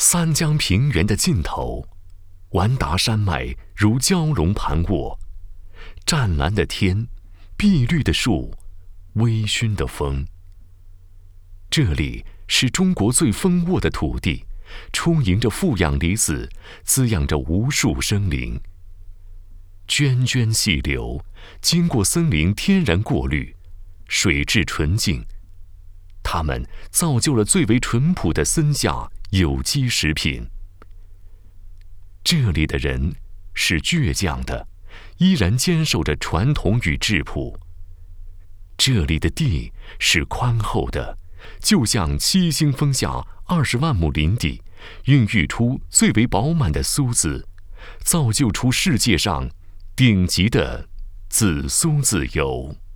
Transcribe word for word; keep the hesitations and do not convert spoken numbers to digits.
三江平原的尽头，完达山脉如蛟龙盘卧，湛蓝的天，碧绿的树，微醺的风。这里是中国最丰沃的土地，充盈着负氧离子，滋养着无数生灵。涓涓细流，经过森林天然过滤，水质纯净。它们造就了最为淳朴的森下有机食品。这里的人是倔强的，依然坚守着传统与质朴。这里的地是宽厚的，就像七星峰下二十万亩林地，孕育出最为饱满的苏子，造就出世界上顶级的紫苏自由。